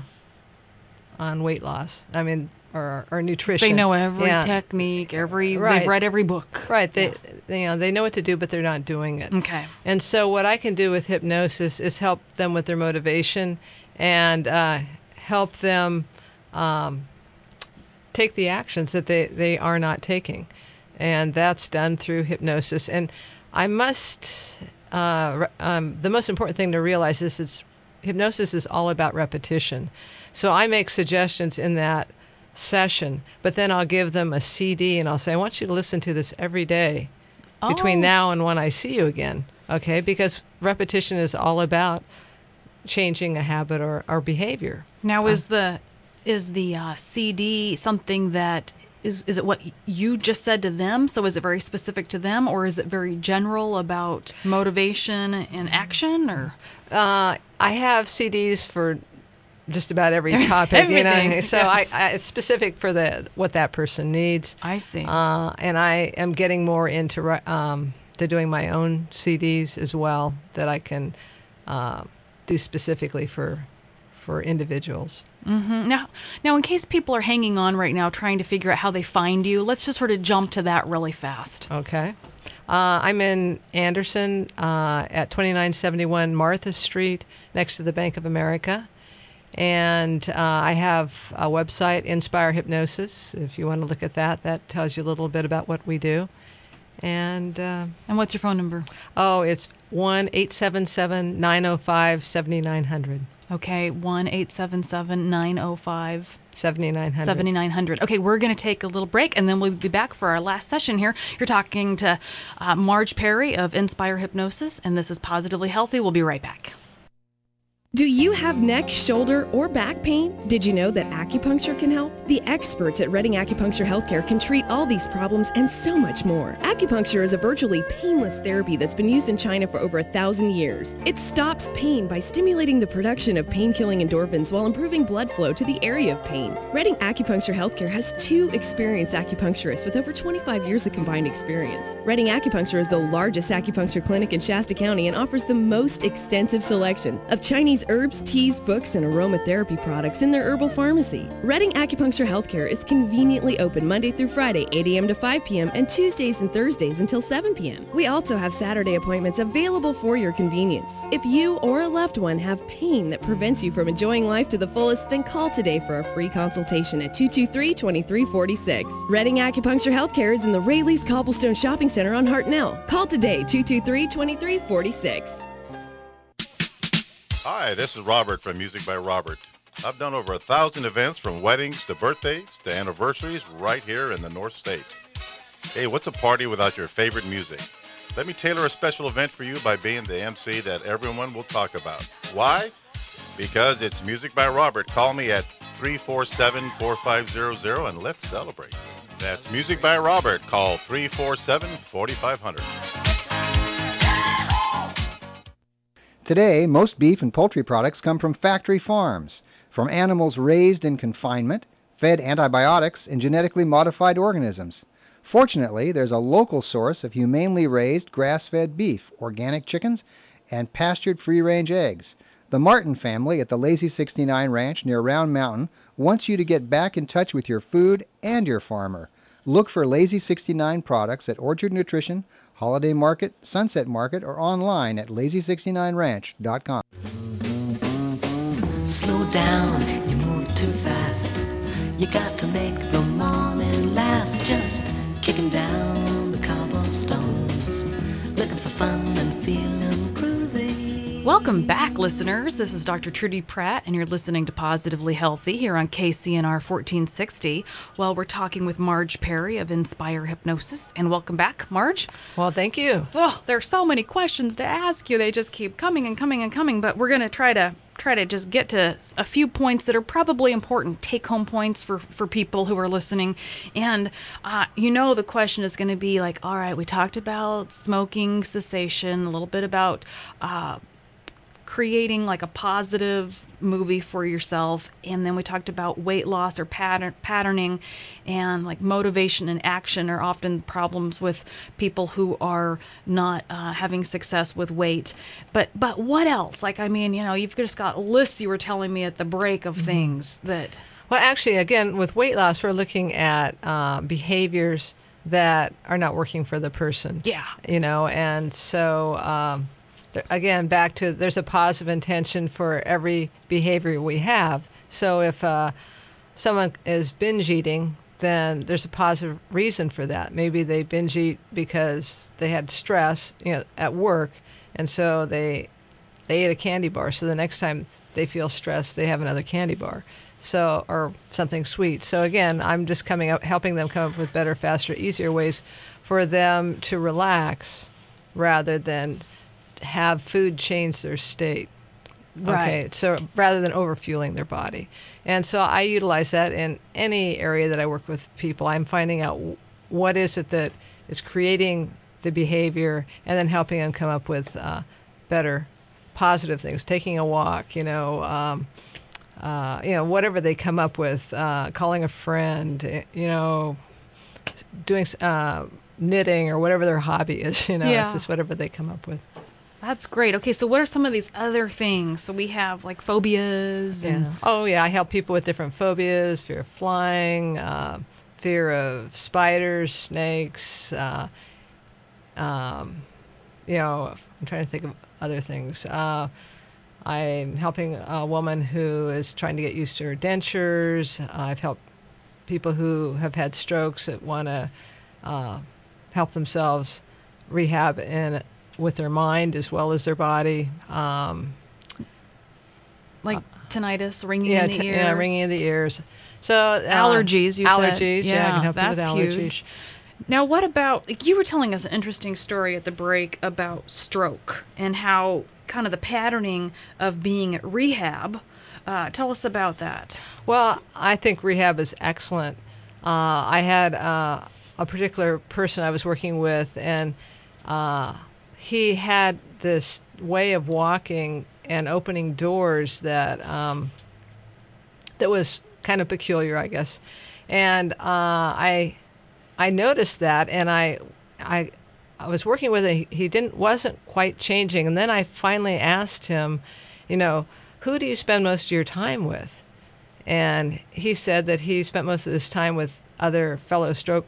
on weight loss. I mean, or or nutrition. They know every Yeah. technique, every Right. they've read every book. Right. They, they, you know, they know what to do, but they're not doing it. Okay. And so what I can do with hypnosis is help them with their motivation and uh, help them um, take the actions that they, they are not taking. And that's done through hypnosis. And I must, uh, re- um, the most important thing to realize is it's, hypnosis is all about repetition. So I make suggestions in that session, but then I'll give them a C D and I'll say, I want you to listen to this every day between Oh. now and when I see you again, okay? Because repetition is all about changing a habit or, or behavior. Now, is the is the uh, C D something that is is it what you just said to them? So is it very specific to them, or is it very general about motivation and action? Or Uh, I have C Ds for just about every topic, you know. Everything, So yeah. I, I, it's specific for the what that person needs. I see. Uh, and I am getting more into ri- um, to doing my own C Ds as well that I can uh, do specifically for for individuals. hmm now, now, in case people are hanging on right now, trying to figure out how they find you, let's just sort of jump to that really fast. Okay. Uh, I'm in Anderson uh, at twenty-nine seventy-one Martha Street, next to the Bank of America. And uh, I have a website, Inspire Hypnosis. If you want to look at that, that tells you a little bit about what we do. And uh, and what's your phone number? Oh, it's one eight seven seven nine zero five seven nine zero zero. Okay, one eight seven seven nine zero five seventy-nine hundred. seventy-nine hundred. Okay, we're going to take a little break, and then we'll be back for our last session here. You're talking to uh, Marge Perry of Inspire Hypnosis, and this is Positively Healthy. We'll be right back. Do you have neck, shoulder, or back pain? Did you know that acupuncture can help? The experts at Redding Acupuncture Healthcare can treat all these problems and so much more. Acupuncture is a virtually painless therapy that's been used in China for over a thousand years. It stops pain by stimulating the production of pain-killing endorphins while improving blood flow to the area of pain. Redding Acupuncture Healthcare has two experienced acupuncturists with over twenty-five years of combined experience. Redding Acupuncture is the largest acupuncture clinic in Shasta County and offers the most extensive selection of Chinese herbs, teas, books, and aromatherapy products in their herbal pharmacy. Redding Acupuncture Healthcare is conveniently open Monday through Friday, eight a.m. to five p.m., and Tuesdays and Thursdays until seven p.m. We also have Saturday appointments available for your convenience. If you or a loved one have pain that prevents you from enjoying life to the fullest, then call today for a free consultation at two two three, two three four six. Redding Acupuncture Healthcare is in the Rayleigh's Cobblestone Shopping Center on Hartnell. Call today, two two three, two three four six. Hi, this is Robert from Music by Robert. I've done over a thousand events from weddings to birthdays to anniversaries right here in the North State. Hey, what's a party without your favorite music? Let me tailor a special event for you by being the M C that everyone will talk about. Why? Because it's Music by Robert. Call me at three four seven, four five zero zero and let's celebrate. That's Music by Robert. Call three four seven, four five zero zero. Today, most beef and poultry products come from factory farms, from animals raised in confinement, fed antibiotics, and genetically modified organisms. Fortunately, there's a local source of humanely raised grass-fed beef, organic chickens, and pastured free-range eggs. The Martin family at the Lazy sixty-nine Ranch near Round Mountain wants you to get back in touch with your food and your farmer. Look for Lazy sixty-nine products at Orchard Nutrition, Holiday Market, Sunset Market, or online at lazy sixty-nine ranch dot com. Slow down, you move too fast. You got to make the morning last. Just kicking down the cobblestones, looking for fun and feeling groovy. Welcome back, listeners. This is Doctor Trudy Pratt, and you're listening to Positively Healthy here on K C N R fourteen sixty. Well, we're talking with Marge Perry of Inspire Hypnosis. And welcome back, Marge. Well, thank you. Oh, there are so many questions to ask you. They just keep coming and coming and coming, but we're going to try to try to just get to a few points that are probably important take-home points for, for people who are listening. And, uh, you know, the question is going to be like, all right, we talked about smoking cessation, a little bit about uh, creating like a positive movie for yourself, and then we talked about weight loss or pattern patterning, and like motivation and action are often problems with people who are not uh, having success with weight. But but what else? Like, I mean, you know, you've just got lists you were telling me at the break of mm-hmm. things that. Well, actually, again, with weight loss, we're looking at uh, behaviors that are not working for the person. Yeah. You know, and so. Um, Again, back to there's a positive intention for every behavior we have. So if uh, someone is binge eating, then there's a positive reason for that. Maybe they binge eat because they had stress, you know, at work, and so they they ate a candy bar. So the next time they feel stressed, they have another candy bar. So, or something sweet. So again, I'm just coming up, helping them come up with better, faster, easier ways for them to relax rather than have food change their state. Okay, Right. so rather than overfueling their body. And so I utilize that in any area that I work with people. I'm finding out what is it that is creating the behavior and then helping them come up with uh, better, positive things. Taking a walk, you know, um, uh, you know, whatever they come up with, uh, calling a friend, eh, you know, doing uh, knitting or whatever their hobby is, you know, Yeah. it's just whatever they come up with. That's great. Okay, so what are some of these other things? So we have like phobias and Yeah. Oh, yeah. I help people with different phobias, fear of flying, uh, fear of spiders, snakes. Uh, um, you know, I'm trying to think of other things. Uh, I'm helping a woman who is trying to get used to her dentures. I've helped people who have had strokes that want to uh, help themselves rehab in with their mind as well as their body. Um, like tinnitus, ringing yeah, in the t- ears. yeah, ringing in the ears. So uh, allergies, you allergies, said. yeah, I can help that's you with allergies. huge. Now, what about, like, you were telling us an interesting story at the break about stroke and how kind of the patterning of being at rehab. Uh, tell us about that. Well, I think rehab is excellent. Uh, I had uh, a particular person I was working with, and uh, he had this way of walking and opening doors that um, that was kind of peculiar, I guess. And uh, I I noticed that, and I I I was working with him. He didn't wasn't quite changing, and then I finally asked him, you know, who do you spend most of your time with? And he said that he spent most of his time with other fellow stroke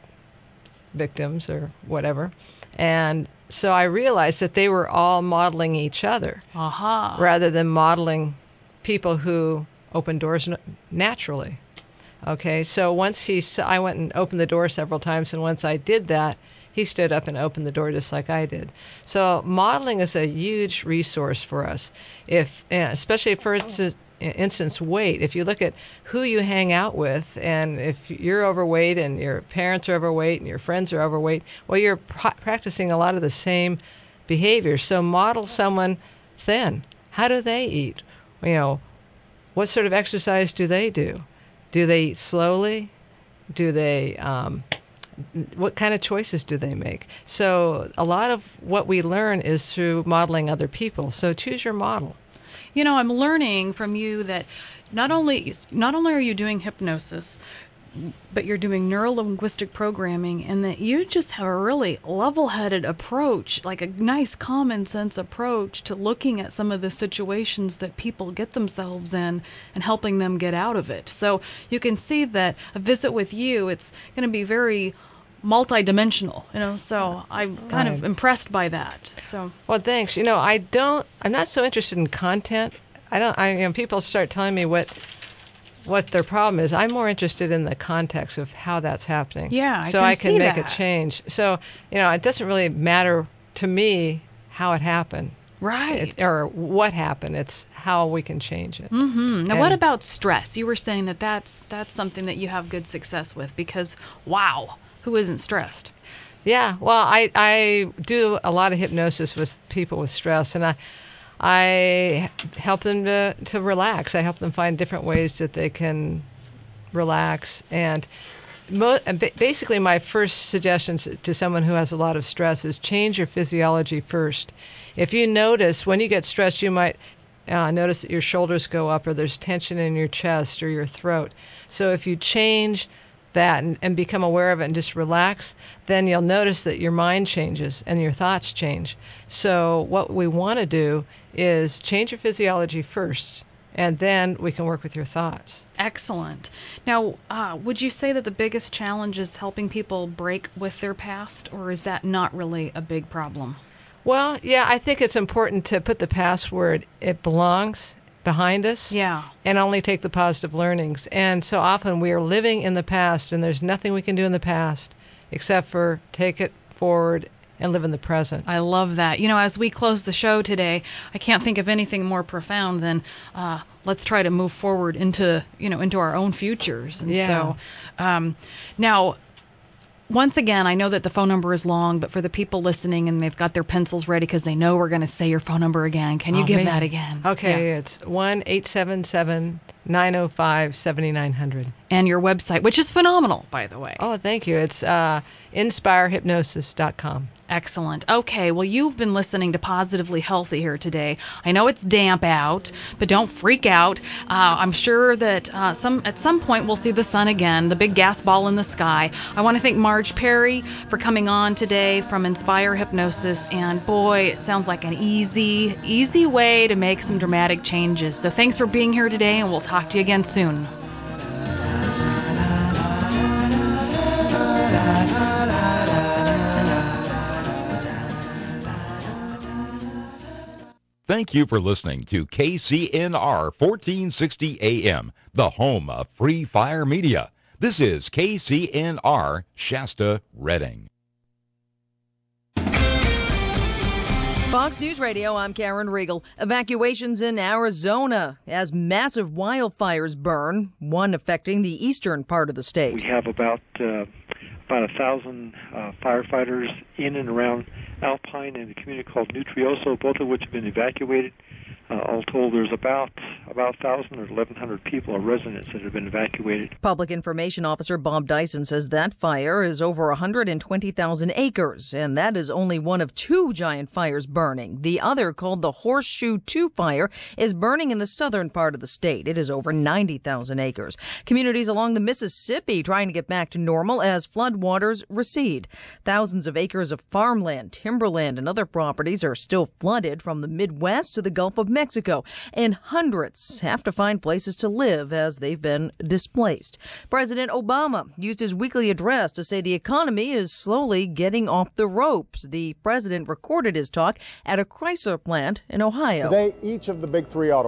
victims or whatever. And so I realized that they were all modeling each other Aha. rather than modeling people who open doors n- naturally. Okay, so once he, s- I went and opened the door several times, and once I did that, he stood up and opened the door just like I did. So modeling is a huge resource for us, if eh, especially for instance, instance weight. If you look at who you hang out with, and if you're overweight and your parents are overweight and your friends are overweight, well, you're pr- practicing a lot of the same behaviors. So model someone thin. How do they eat? You know, what sort of exercise do they do? Do they eat slowly? Do they, um, what kind of choices do they make? So a lot of what we learn is through modeling other people. So choose your model. You know, I'm learning from you that not only not only are you doing hypnosis, but you're doing neuro-linguistic programming, and that you just have a really level-headed approach, like a nice common sense approach to looking at some of the situations that people get themselves in and helping them get out of it. So you can see that a visit with you, it's going to be very multidimensional, you know, so I'm kind of Right. impressed by that. So Well, thanks. You know, I don't, I'm not so interested in content. I don't, I, you know, people start telling me what, what their problem is. I'm more interested in the context of how that's happening. Yeah, I So can I can see make that. a change. So, you know, it doesn't really matter to me how it happened. Right. It, or what happened. It's how we can change it. hmm Now, And- what about stress? You were saying that that's that's something that you have good success with because, wow, who isn't stressed? Yeah, well, I, I do a lot of hypnosis with people with stress, and I I help them to, to relax. I help them find different ways that they can relax. And mo- and ba- basically, my first suggestion to someone who has a lot of stress is change your physiology first. If you notice, when you get stressed, you might uh, notice that your shoulders go up or there's tension in your chest or your throat. So if you change that and, and become aware of it and just relax, then you'll notice that your mind changes and your thoughts change. So what we want to do is change your physiology first, and then we can work with your thoughts. Excellent. Now, uh, would you say that the biggest challenge is helping people break with their past, or is that not really a big problem? Well, yeah, I think it's important to put the past where it, it belongs, behind us, Yeah. and only take the positive learnings. And so often we are living in the past, and there's nothing we can do in the past except for take it forward and live in the present. I love that. You know, as we close the show today, I can't think of anything more profound than uh, let's try to move forward into, you know, into our own futures. And Yeah. so um, now, once again, I know that the phone number is long, but for the people listening and they've got their pencils ready because they know we're going to say your phone number again, can you Oh, give man. that again? Okay, it's one eight seven seven, nine oh five, seven nine zero zero. And your website, which is phenomenal, by the way. Oh, thank you. It's uh, inspire hypnosis dot com. Excellent. Okay, well, you've been listening to Positively Healthy here today. I know it's damp out, but don't freak out. Uh, I'm sure that uh, some at some point we'll see the sun again, the big gas ball in the sky. I want to thank Marge Perry for coming on today from Inspire Hypnosis. And boy, it sounds like an easy, easy way to make some dramatic changes. So thanks for being here today, and we'll talk to you again soon. Thank you for listening to K C N R fourteen sixty A M, the home of Free Fire Media. This is K C N R Shasta Redding. Fox News Radio, I'm Karen Riegel. Evacuations in Arizona as massive wildfires burn, one affecting the eastern part of the state. We have about uh, about a thousand uh, firefighters in and around Alpine and a community called Nutrioso, both of which have been evacuated. Uh, all told, there's about about one thousand or eleven hundred people or residents that have been evacuated. Public Information Officer Bob Dyson says that fire is over one hundred twenty thousand acres, and that is only one of two giant fires burning. The other, called the Horseshoe two fire, is burning in the southern part of the state. It is over ninety thousand acres. Communities along the Mississippi trying to get back to normal as floodwaters recede. Thousands of acres of farmland, timberland, and other properties are still flooded from the Midwest to the Gulf of Mexico, and hundreds have to find places to live as they've been displaced. President Obama used his weekly address to say the economy is slowly getting off the ropes. The president recorded his talk at a Chrysler plant in Ohio. Today, each of the big three auto